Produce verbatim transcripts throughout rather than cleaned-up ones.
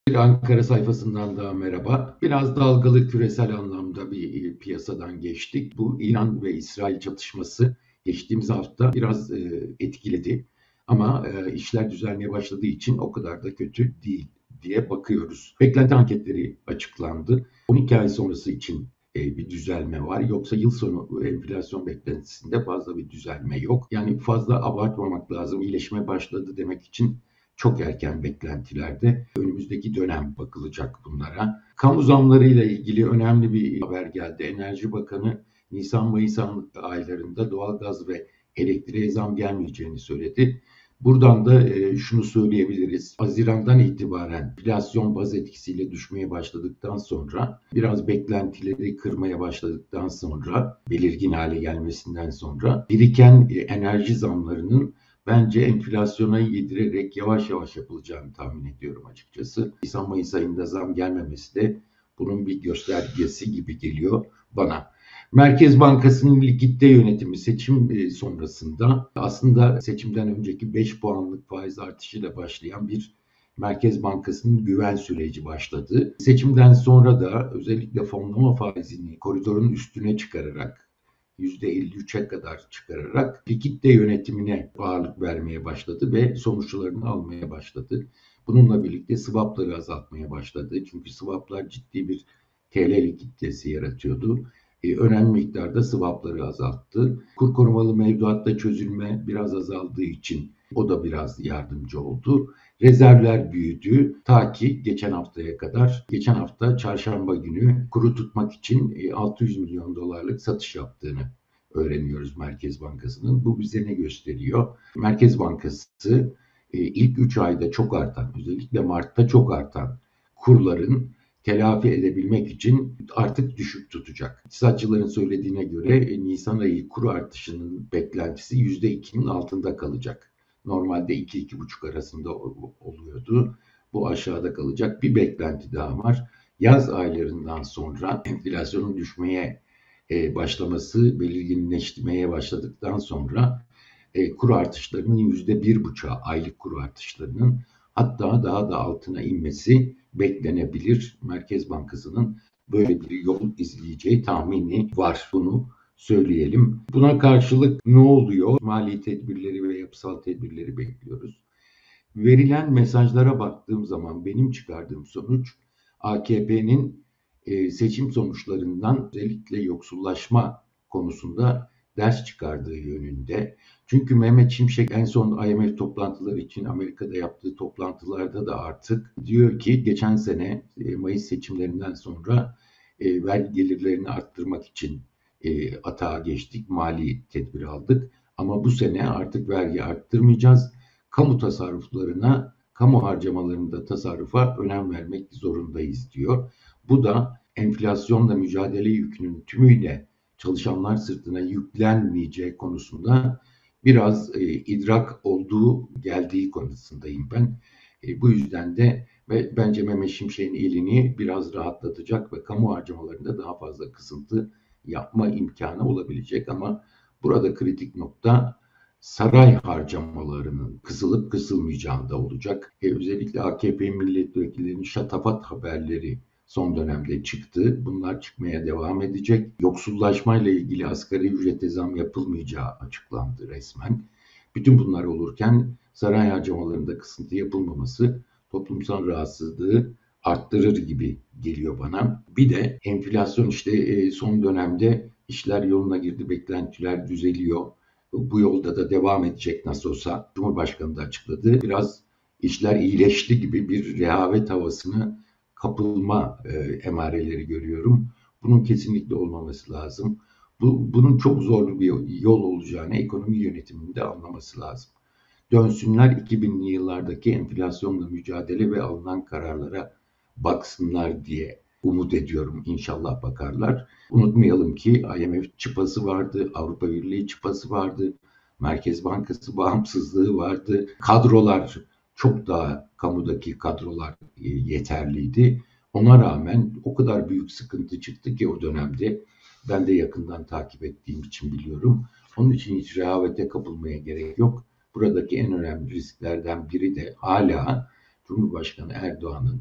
Bir Ankara sayfasından daha merhaba. Biraz dalgalı küresel anlamda bir e, piyasadan geçtik. Bu İran ve İsrail çatışması geçtiğimiz hafta biraz e, etkiledi. Ama e, işler düzelmeye başladığı için o kadar da kötü değil diye bakıyoruz. Beklenti anketleri açıklandı. on iki ay sonrası için e, bir düzelme var. Yoksa yıl sonu enflasyon beklentisinde fazla bir düzelme yok. Yani fazla abartmamak lazım. İyileşme başladı demek için çok erken beklentilerde. Önümüzdeki dönem bakılacak bunlara. Kamu zamlarıyla ilgili önemli bir haber geldi. Enerji Bakanı Nisan-Mayıs aylarında doğalgaz ve elektriğe zam gelmeyeceğini söyledi. Buradan da e, şunu söyleyebiliriz. Haziran'dan itibaren enflasyon baz etkisiyle düşmeye başladıktan sonra, biraz beklentileri kırmaya başladıktan sonra, belirgin hale gelmesinden sonra biriken e, enerji zamlarının bence enflasyona yedirerek yavaş yavaş yapılacağını tahmin ediyorum açıkçası. Nisan-Mayıs ayında zam gelmemesi de bunun bir göstergesi gibi geliyor bana. Merkez Bankası'nın likidite yönetimi seçim sonrasında aslında seçimden önceki beş puanlık faiz artışıyla başlayan bir Merkez Bankası'nın güven süreci başladı. Seçimden sonra da özellikle fonlama faizini koridorun üstüne çıkararak yüzde elli üçe kadar çıkararak likidite yönetimine ağırlık vermeye başladı ve sonuçlarını almaya başladı. Bununla birlikte swapları azaltmaya başladı. Çünkü swaplar ciddi bir T L likiditesi yaratıyordu. E, önemli miktarda swapları azalttı. Kur korumalı mevduatta çözülme biraz azaldığı için o da biraz yardımcı oldu. Rezervler büyüdü ta ki geçen haftaya kadar. Geçen hafta çarşamba günü kuru tutmak için altı yüz milyon dolarlık satış yaptığını öğreniyoruz Merkez Bankası'nın. Bu bize ne gösteriyor? Merkez Bankası ilk üç ayda çok artan, özellikle Mart'ta çok artan kurların telafi edebilmek için artık düşük tutacak. İktisatçıların söylediğine göre Nisan ayı kur artışının beklentisi yüzde ikinin altında kalacak. Normalde iki iki buçuk arasında oluyordu. Bu aşağıda kalacak. Bir beklenti daha var. Yaz aylarından sonra enflasyonun düşmeye başlaması, belirginleşmeye başladıktan sonra kur artışlarının yüzde bir buçuğa, aylık kur artışlarının hatta daha da altına inmesi beklenebilir. Merkez Bankası'nın böyle bir yol izleyeceği tahmini var. Bunu söyleyelim. Buna karşılık ne oluyor? Mali tedbirleri ve yapısal tedbirleri bekliyoruz. Verilen mesajlara baktığım zaman benim çıkardığım sonuç A K P'nin seçim sonuçlarından özellikle yoksullaşma konusunda ders çıkardığı yönünde. Çünkü Mehmet Şimşek en son I M F toplantıları için Amerika'da yaptığı toplantılarda da artık diyor ki geçen sene Mayıs seçimlerinden sonra vergi gelirlerini arttırmak için atağa geçtik, mali tedbir aldık. Ama bu sene artık vergi arttırmayacağız. Kamu tasarruflarına, kamu harcamalarında tasarrufa önem vermek zorundayız diyor. Bu da enflasyonla mücadele yükünün tümüyle çalışanlar sırtına yüklenmeyeceği konusunda biraz e, idrak olduğu geldiği konusundayım ben. E, bu yüzden de ve bence Mehmet Şimşek'in elini biraz rahatlatacak ve kamu harcamalarında daha fazla kısıntı yapma imkanı olabilecek ama burada kritik nokta saray harcamalarının kısılıp kısılmayacağında olacak. E, özellikle A K P milletvekillerinin şatafat haberleri son dönemde çıktı. Bunlar çıkmaya devam edecek. Yoksullaşmayla ilgili asgari ücrete zam yapılmayacağı açıklandı resmen. Bütün bunlar olurken saray harcamalarında kısıntı yapılmaması toplumsal rahatsızlığı arttırır gibi geliyor bana. Bir de enflasyon işte son dönemde işler yoluna girdi, beklentiler düzeliyor. Bu yolda da devam edecek nasıl olsa. Cumhurbaşkanı da açıkladı. Biraz işler iyileşti gibi bir rehavet havasını kapılma e, emareleri görüyorum. Bunun kesinlikle olmaması lazım. Bu, bunun çok zorlu bir yol olacağını ekonomi yönetiminin de anlaması lazım. Dönsünler iki binli yıllardaki enflasyonla mücadele ve alınan kararlara baksınlar diye umut ediyorum. İnşallah bakarlar. Unutmayalım ki I M F çıpası vardı, Avrupa Birliği çıpası vardı, Merkez Bankası bağımsızlığı vardı. Kadrolar çok daha kamudaki kadrolar yeterliydi. Ona rağmen o kadar büyük sıkıntı çıktı ki o dönemde ben de yakından takip ettiğim için biliyorum. Onun için hiç rehavete kapılmaya gerek yok. Buradaki en önemli risklerden biri de hala Cumhurbaşkanı Erdoğan'ın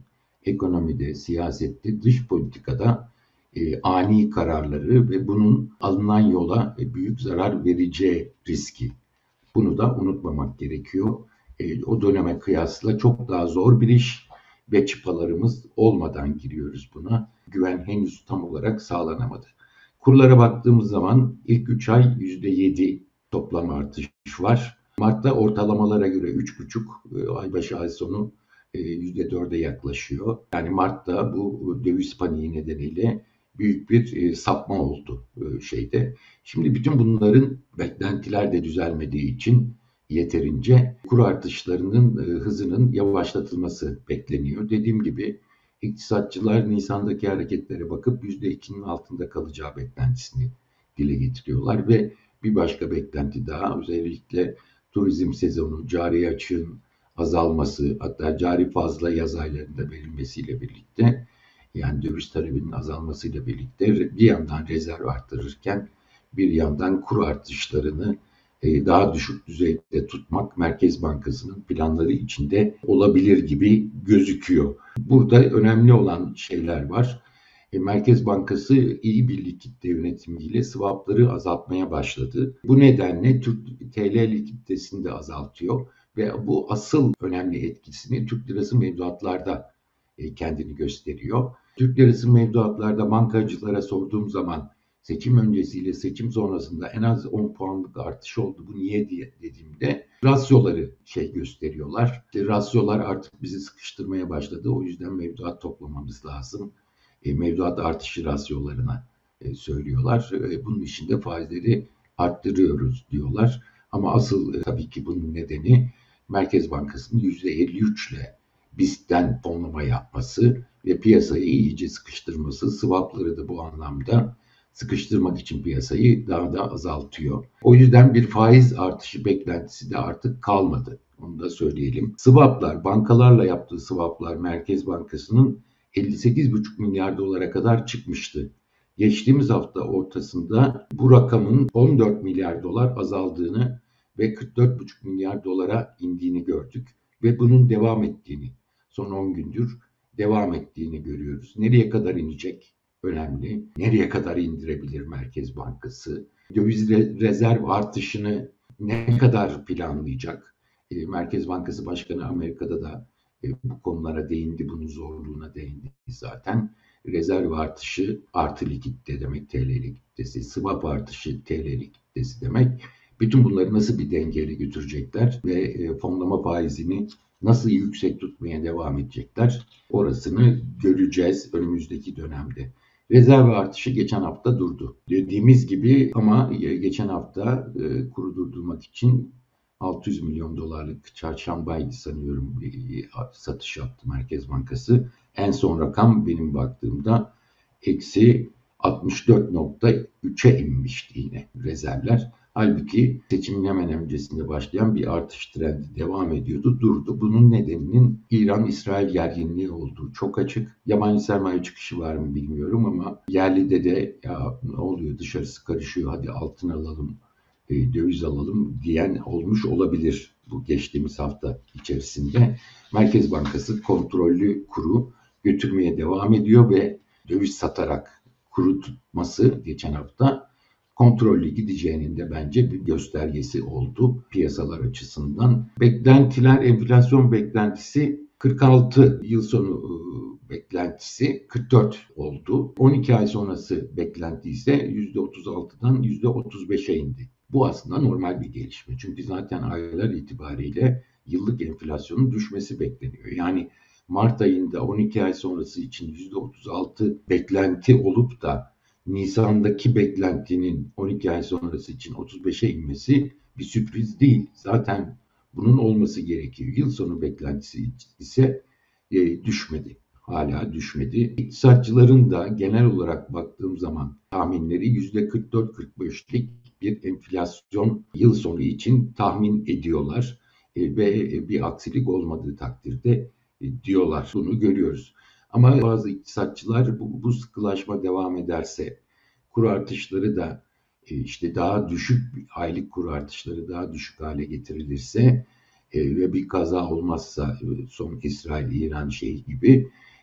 ekonomide, siyasette, dış politikada e, ani kararları ve bunun alınan yola e, büyük zarar vereceği riski. Bunu da unutmamak gerekiyor. E, o döneme kıyasla çok daha zor bir iş ve çıpalarımız olmadan giriyoruz buna. Güven henüz tam olarak sağlanamadı. Kurlara baktığımız zaman ilk üç ay yüzde yedi toplam artış var. Mart'ta ortalamalara göre üç buçuk, ay başı ay sonu yüzde dörde yaklaşıyor. Yani Mart'ta bu döviz paniği nedeniyle büyük bir sapma oldu şeyde. Şimdi bütün bunların beklentiler de düzelmediği için yeterince kur artışlarının hızının yavaşlatılması bekleniyor. Dediğim gibi iktisatçılar Nisan'daki hareketlere bakıp yüzde ikinin altında kalacağı beklentisini dile getiriyorlar ve bir başka beklenti daha, özellikle turizm sezonu, cari açığın azalması, hatta cari fazla yaz aylarında verilmesiyle birlikte, yani döviz talebinin azalmasıyla birlikte bir yandan rezerv arttırırken bir yandan kur artışlarını daha düşük düzeyde tutmak Merkez Bankası'nın planları içinde olabilir gibi gözüküyor. Burada önemli olan şeyler var. Merkez Bankası iyi bir likitte yönetimiyle swapları azaltmaya başladı. Bu nedenle Türk T L likiditesini de azaltıyor ve bu asıl önemli etkisini Türk lirası mevduatlarda kendini gösteriyor. Türk lirası mevduatlarda bankacılara sorduğum zaman seçim öncesiyle seçim sonrasında en az on puanlık artış oldu. Bu niye diye dediğimde rasyoları şey gösteriyorlar. İşte rasyolar artık bizi sıkıştırmaya başladı. O yüzden mevduat toplamamız lazım. E, mevduat artışı rasyolarına e, söylüyorlar. E, bunun için de faizleri arttırıyoruz diyorlar. Ama asıl e, tabii ki bunun nedeni Merkez Bankası'nın yüzde elli üç ile bizden fonlama yapması ve piyasayı iyice sıkıştırması, swapları da bu anlamda sıkıştırmak için piyasayı daha da azaltıyor. O yüzden bir faiz artışı beklentisi de artık kalmadı. Onu da söyleyelim. Swaplar, bankalarla yaptığı swaplar Merkez Bankası'nın elli sekiz buçuk milyar dolara kadar çıkmıştı. Geçtiğimiz hafta ortasında bu rakamın on dört milyar dolar azaldığını ve kırk dört buçuk milyar dolara indiğini gördük ve bunun devam ettiğini, son on gündür devam ettiğini görüyoruz. Nereye kadar inecek? Önemli. Nereye kadar indirebilir Merkez Bankası? Döviz rezerv artışını ne kadar planlayacak? Merkez Bankası Başkanı Amerika'da da bu konulara değindi, bunun zorluğuna değindi zaten. Rezerv artışı artı likitte demek, T L likiditesi, swap artışı T L likiditesi demek. Bütün bunları nasıl bir dengeyle götürecekler ve fonlama faizini nasıl yüksek tutmaya devam edecekler? Orasını göreceğiz önümüzdeki dönemde. Rezerv artışı geçen hafta durdu. Dediğimiz gibi ama geçen hafta e, kuru durdurmak için altı yüz milyon dolarlık çarşambaydı sanıyorum satış yaptı Merkez Bankası. En son rakam benim baktığımda eksi altmış dört nokta üçe inmişti yine rezervler. Halbuki seçimin hemen öncesinde başlayan bir artış trendi devam ediyordu, durdu. Bunun nedeninin İran-İsrail gerginliği olduğu çok açık. Yabancı sermaye çıkışı var mı bilmiyorum ama yerlide de ya ne oluyor, dışarısı karışıyor, hadi altın alalım, e, döviz alalım diyen olmuş olabilir bu geçtiğimiz hafta içerisinde. Merkez Bankası kontrollü kuru götürmeye devam ediyor ve döviz satarak kuru tutması geçen hafta kontrollü gideceğinin de bence bir göstergesi oldu piyasalar açısından. Beklentiler, enflasyon beklentisi kırk altı, yıl sonu beklentisi kırk dört oldu. on iki ay sonrası beklenti ise yüzde otuz altıdan yüzde otuz beşe indi. Bu aslında normal bir gelişme. Çünkü zaten aylar itibariyle yıllık enflasyonun düşmesi bekleniyor. Yani Mart ayında on iki ay sonrası için yüzde otuz altı beklenti olup da Nisan'daki beklentinin on iki ay sonrası için otuz beşe inmesi bir sürpriz değil. Zaten bunun olması gerekiyor. Yıl sonu beklentisi ise e, düşmedi. Hala düşmedi. İktisatçıların da genel olarak baktığım zaman tahminleri yüzde kırk dört kırk beşlik bir enflasyon yıl sonu için tahmin ediyorlar e, ve bir aksilik olmadığı takdirde e, diyorlar. Bunu görüyoruz. Ama bazı iktisatçılar bu, bu sıkılaşma devam ederse, kur artışları da e, işte daha düşük, aylık kur artışları daha düşük hale getirilirse e, ve bir kaza olmazsa e, son İsrail-İran şeyi gibi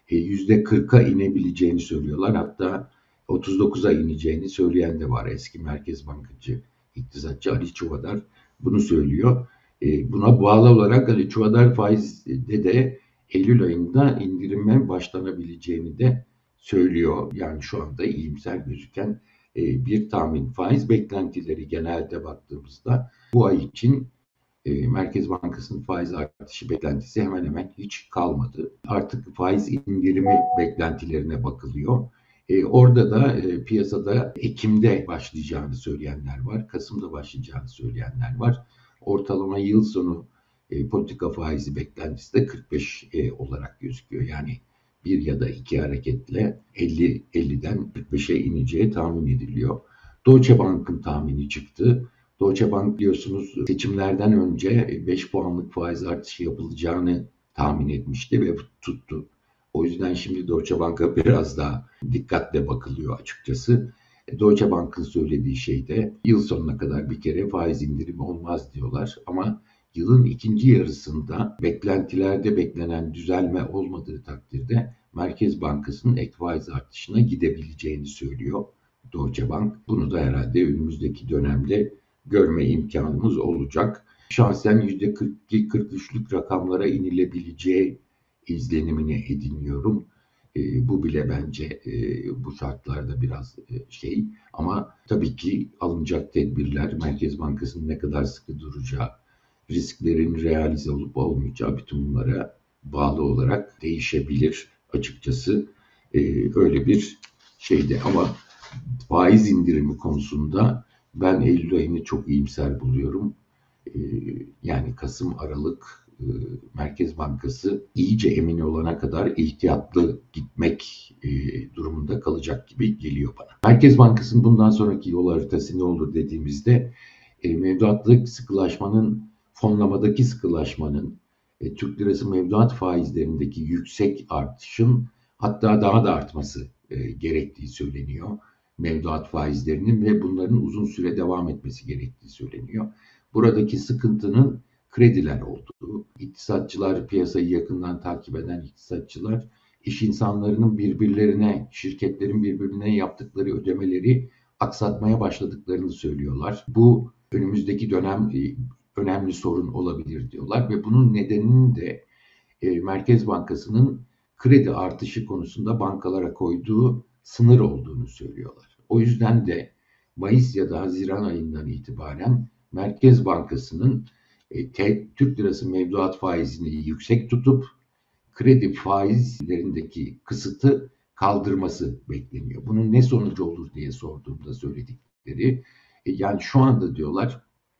e, yüzde kırka inebileceğini söylüyorlar. Hatta otuz dokuza ineceğini söyleyen de var. Eski Merkez Bankacı iktisatçı Ali Çuvadar bunu söylüyor. E, buna bağlı olarak Ali Çuvadar faizde de Eylül ayında indirime başlanabileceğini de söylüyor. Yani şu anda iyimser gözüken e, bir tahmin. Faiz beklentileri genelde baktığımızda bu ay için e, Merkez Bankası'nın faiz artışı beklentisi hemen hemen hiç kalmadı. Artık faiz indirimi beklentilerine bakılıyor. E, orada da e, piyasada Ekim'de başlayacağını söyleyenler var, Kasım'da başlayacağını söyleyenler var. Ortalama yıl sonu e, politika faizi beklentisi de kırk beş e, olarak gözüküyor. Yani bir ya da iki hareketle elli elliden kırk beşe ineceği tahmin ediliyor. Deutsche Bank'ın tahmini çıktı. Deutsche Bank biliyorsunuz seçimlerden önce beş puanlık faiz artışı yapılacağını tahmin etmişti ve tuttu. O yüzden şimdi Deutsche Bank'a biraz daha dikkatle bakılıyor açıkçası. Deutsche Bank'ın söylediği şey de yıl sonuna kadar bir kere faiz indirimi olmaz diyorlar. Ama yılın ikinci yarısında beklentilerde beklenen düzelme olmadığı takdirde Merkez Bankası'nın ek faiz artışına gidebileceğini söylüyor Deutsche Bank. Bunu da herhalde önümüzdeki dönemde görme imkanımız olacak. Şahsen yüzde kırk iki kırk üçlük rakamlara inilebileceği izlenimini ediniyorum. E, bu bile bence e, bu şartlarda biraz e, şey ama tabii ki alınacak tedbirler, Merkez Bankası'nın ne kadar sıkı duracağı, risklerin realize olup olmayacağı bütün bunlara bağlı olarak değişebilir açıkçası. E, öyle bir şeydi ama faiz indirimi konusunda ben Eylül ayını çok iyimser buluyorum. Ee, yani Kasım, Aralık e, Merkez Bankası iyice emin olana kadar ihtiyatlı gitmek e, durumunda kalacak gibi geliyor bana. Merkez Bankası'nın bundan sonraki yol haritası ne olur dediğimizde e, mevduatlık sıkılaşmanın, fonlamadaki sıkılaşmanın, e, Türk lirası mevduat faizlerindeki yüksek artışın hatta daha da artması e, gerektiği söyleniyor. Mevduat faizlerinin ve bunların uzun süre devam etmesi gerektiği söyleniyor. Buradaki sıkıntının krediler olduğu, iktisatçılar, piyasayı yakından takip eden iktisatçılar, iş insanlarının birbirlerine, şirketlerin birbirine yaptıkları ödemeleri aksatmaya başladıklarını söylüyorlar. Bu önümüzdeki dönem önemli sorun olabilir diyorlar ve bunun nedeninin de e, Merkez Bankası'nın kredi artışı konusunda bankalara koyduğu sınır olduğunu söylüyorlar. O yüzden de Mayıs ya da Haziran ayından itibaren Merkez Bankası'nın e, te, Türk lirası mevduat faizini yüksek tutup kredi faizlerindeki kısıtı kaldırması bekleniyor. Bunun ne sonucu olur diye sorduğumda söyledikleri, e, yani şu anda diyorlar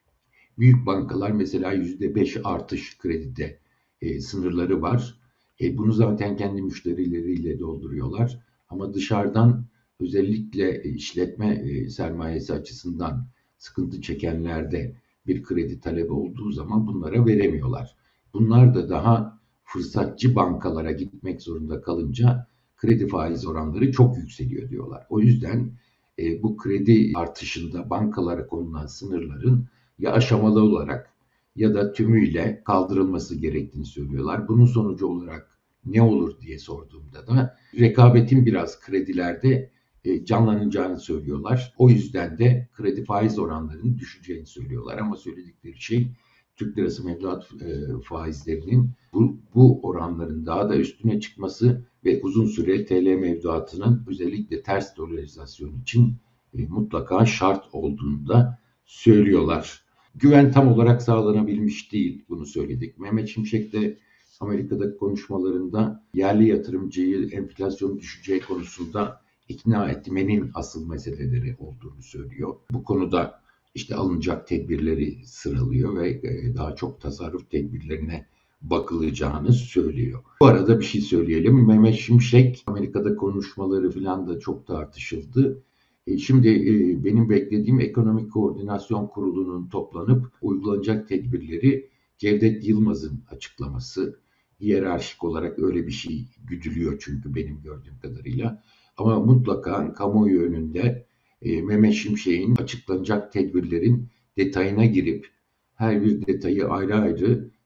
büyük bankalar mesela yüzde beş artış kredide e, sınırları var. E, bunu zaten kendi müşterileriyle dolduruyorlar. Ama dışarıdan özellikle işletme e, sermayesi açısından sıkıntı çekenlerde bir kredi talebi olduğu zaman bunlara veremiyorlar. Bunlar da daha fırsatçı bankalara gitmek zorunda kalınca kredi faiz oranları çok yükseliyor diyorlar. O yüzden e, bu kredi artışında bankalara konulan sınırların ya aşamalı olarak ya da tümüyle kaldırılması gerektiğini söylüyorlar. Bunun sonucu olarak ne olur diye sorduğumda da rekabetin biraz kredilerde e, canlanacağını söylüyorlar. O yüzden de kredi faiz oranlarının düşeceğini söylüyorlar. Ama söyledikleri şey Türk lirası mevduat e, faizlerinin bu, bu oranların daha da üstüne çıkması ve uzun süre T L mevduatının özellikle ters dolarizasyon için e, mutlaka şart olduğunu da söylüyorlar. Güven tam olarak sağlanabilmiş değil, bunu söyledik. Mehmet Şimşek de Amerika'daki konuşmalarında yerli yatırımcıyı enflasyon düşeceği konusunda ikna etmenin asıl meseleleri olduğunu söylüyor. Bu konuda işte alınacak tedbirleri sıralıyor ve daha çok tasarruf tedbirlerine bakılacağını söylüyor. Bu arada bir şey söyleyelim. Mehmet Şimşek Amerika'da konuşmaları falan da çok tartışıldı. Şimdi benim beklediğim Ekonomik Koordinasyon Kurulu'nun toplanıp uygulanacak tedbirleri Cevdet Yılmaz'ın açıklaması. Hiyerarşik olarak öyle bir şey güdülüyor çünkü benim gördüğüm kadarıyla. Ama mutlaka kamuoyu önünde Mehmet Şimşek'in açıklanacak tedbirlerin detayına girip her bir detayı ayrı ayrı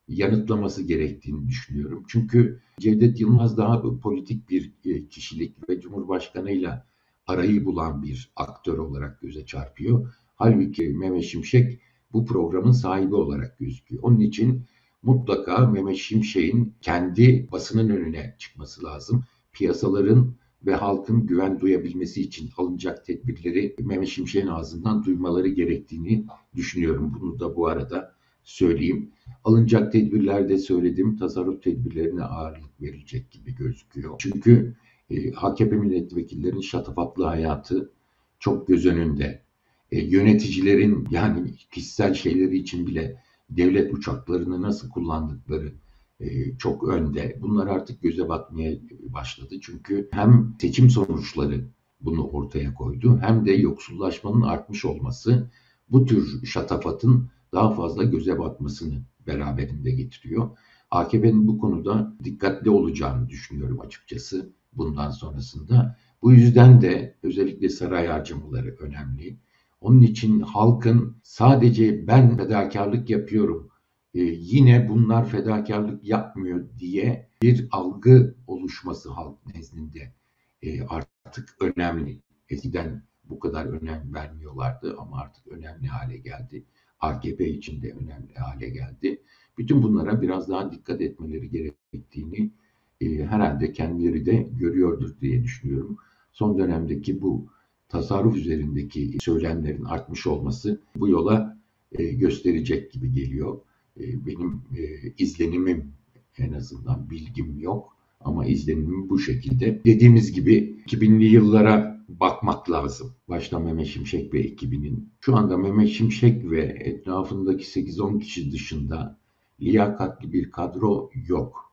yanıtlaması gerektiğini düşünüyorum. Çünkü Cevdet Yılmaz daha politik bir kişilik ve Cumhurbaşkanıyla arayı bulan bir aktör olarak göze çarpıyor. Halbuki Mehmet Şimşek bu programın sahibi olarak gözüküyor. Onun için mutlaka Mehmet Şimşek'in kendi basının önüne çıkması lazım. Piyasaların ve halkın güven duyabilmesi için alınacak tedbirleri Mehmet Şimşek'in ağzından duymaları gerektiğini düşünüyorum. Bunu da bu arada söyleyeyim. Alınacak tedbirlerde söyledim, tasarruf tedbirlerine ağırlık verilecek gibi gözüküyor. Çünkü e, A K P milletvekillerinin şatafatlı hayatı çok göz önünde. E, yöneticilerin yani kişisel şeyleri için bile devlet uçaklarını nasıl kullandıkları e, çok önde. Bunlar artık göze batmaya başladı. Çünkü hem seçim sonuçları bunu ortaya koydu hem de yoksullaşmanın artmış olması bu tür şatafatın daha fazla göze batmasını beraberinde getiriyor. A K P'nin bu konuda dikkatli olacağını düşünüyorum açıkçası bundan sonrasında. Bu yüzden de özellikle saray harcamaları önemli. Onun için halkın sadece ben fedakarlık yapıyorum, e, yine bunlar fedakarlık yapmıyor diye bir algı oluşması halk nezdinde e, artık önemli. Eskiden bu kadar önem vermiyorlardı ama artık önemli hale geldi. A K P için de önemli hale geldi. Bütün bunlara biraz daha dikkat etmeleri gerektiğini e, herhalde kendileri de görüyordur diye düşünüyorum. Son dönemdeki bu tasarruf üzerindeki söylemlerin artmış olması bu yola e, gösterecek gibi geliyor. E, benim e, izlenimim, en azından bilgim yok ama izlenimim bu şekilde. Dediğimiz gibi iki binli yıllara bakmak lazım. Başta Mehmet Şimşek ve ekibinin. Şu anda Mehmet Şimşek ve etrafındaki sekiz on kişi dışında liyakatli bir kadro yok.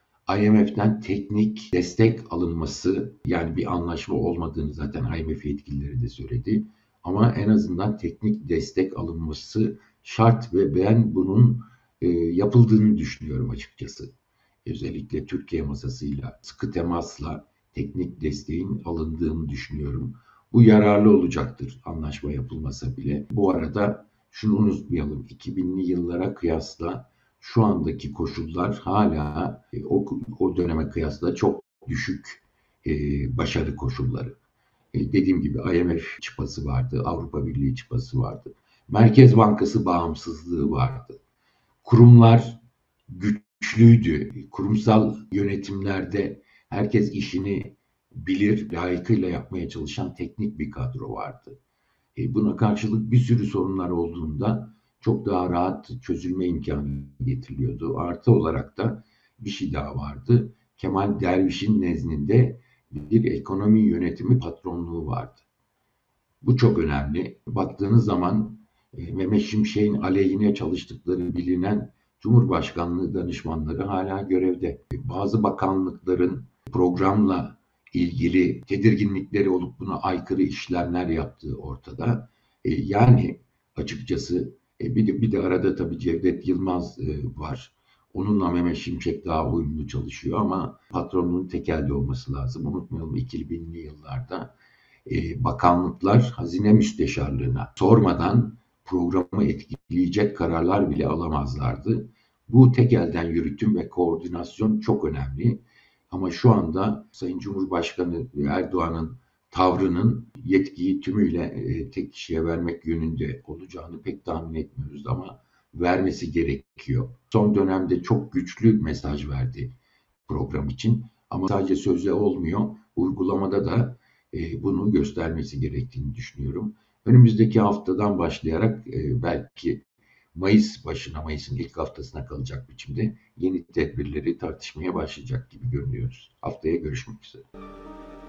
I M F'den teknik destek alınması, yani bir anlaşma olmadığını zaten I M F yetkilileri de söyledi. Ama en azından teknik destek alınması şart ve ben bunun e, yapıldığını düşünüyorum açıkçası. Özellikle Türkiye masasıyla sıkı temasla teknik desteğin alındığını düşünüyorum. Bu yararlı olacaktır anlaşma yapılmasa bile. Bu arada şunu unutmayalım, iki binli yıllara kıyasla şu andaki koşullar hala e, o, o döneme kıyasla çok düşük e, başarı koşulları. E, dediğim gibi I M F çıpası vardı, Avrupa Birliği çıpası vardı. Merkez Bankası bağımsızlığı vardı. Kurumlar güçlüydü. Kurumsal yönetimlerde herkes işini bilir, layıkıyla yapmaya çalışan teknik bir kadro vardı. E, buna karşılık bir sürü sorunlar olduğunda çok daha rahat çözülme imkanı getiriliyordu. Artı olarak da bir şey daha vardı. Kemal Derviş'in nezdinde bir ekonomi yönetimi patronluğu vardı. Bu çok önemli. Baktığınız zaman e, Mehmet Şimşek'in aleyhine çalıştıkları bilinen Cumhurbaşkanlığı danışmanları hala görevde. Bazı bakanlıkların programla ilgili tedirginlikleri olup buna aykırı işlemler yaptığı ortada. E, yani açıkçası e, bir de bir de arada tabii Cevdet Yılmaz e, var. Onunla Mehmet Şimşek daha uyumlu çalışıyor ama patronluğun tekelde olması lazım. Unutmayalım iki binli yıllarda e, bakanlıklar hazine müsteşarlığına sormadan programı etkileyecek kararlar bile alamazlardı. Bu tek elden yürütüm ve koordinasyon çok önemli. Ama şu anda Sayın Cumhurbaşkanı Erdoğan'ın tavrının yetkiyi tümüyle e, tek kişiye vermek yönünde olacağını pek tahmin etmiyoruz ama vermesi gerekiyor. Son dönemde çok güçlü mesaj verdi program için ama sadece sözle olmuyor. Uygulamada da e, bunu göstermesi gerektiğini düşünüyorum. Önümüzdeki haftadan başlayarak e, belki Mayıs başına, Mayıs'ın ilk haftasına kalacak biçimde yeni tedbirleri tartışmaya başlayacak gibi görünüyoruz. Haftaya görüşmek üzere.